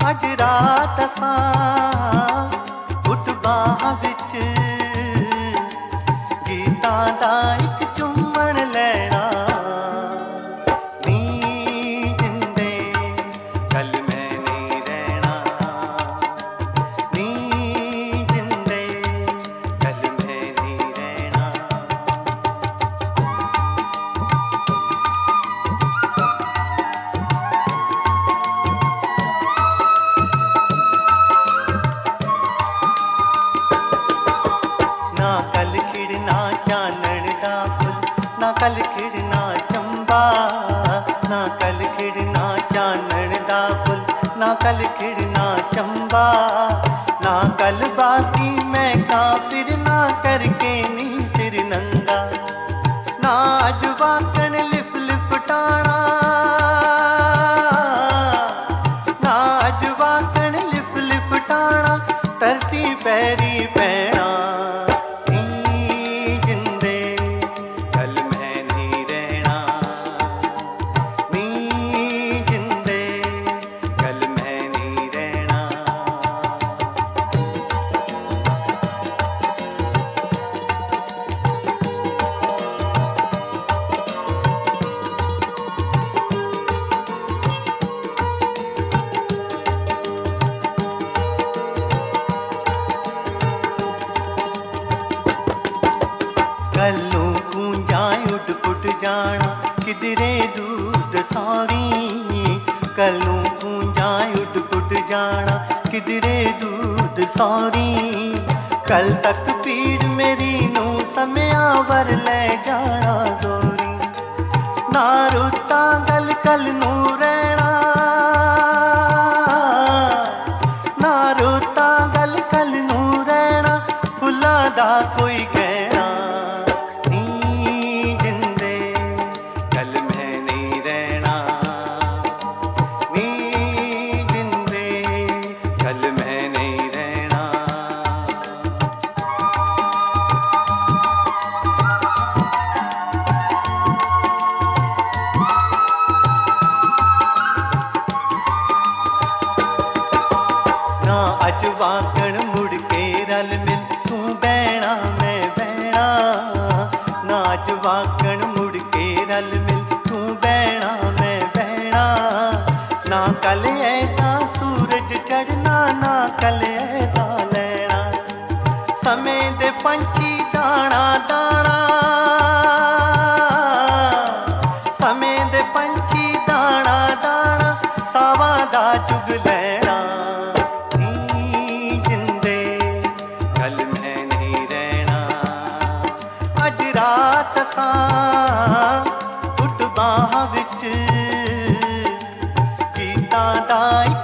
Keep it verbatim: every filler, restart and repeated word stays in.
अज रात असां उठ बाह विच गीतां दा इक चुम्मण लैना। नी जिंदे कल मैं नहीं रहना, नी जिंदे कल मैं नहीं रहना। ना कल खिड़ना चानण दा फुल, ना कल खिड़ना चंबा, ना कल खिड़ना चानण दा फुल, ना कल खिड़ना चंबा। ना कल बाकी मैं का फिर ना करके नी सिर नंगा। ना अज वाकण लिफ लिफटाना, ना अज वाकण लिफ लिफटाना धरती पैरी पैना। कल्लू कूंजां उड पुट जाना किधरे दूध सौरी। कल्लू कूंजां उड पुट जाना किधरे दूध सौरी। कल तक पीड़ मेरी नू समया वर ले जाना जोरी। ना रुता गल कल नू रहना, ना रुता गल कल नू रहना फुल्लां दा कोई कहना। अज वाकण मुड़ के रल मिल तू बहना मैं बहना। ना अज वाकण मुड़ के रल मिल तू बहना मैं बहना। ना कल ऐसा सूरज चढ़ना, ना कल ऐसा लैना। समय दे पंछी दाना दाना, समय दे पंछी दाना दाना सावां दा चुग लैना। अज रात असां उठ बाह विच गीतां दा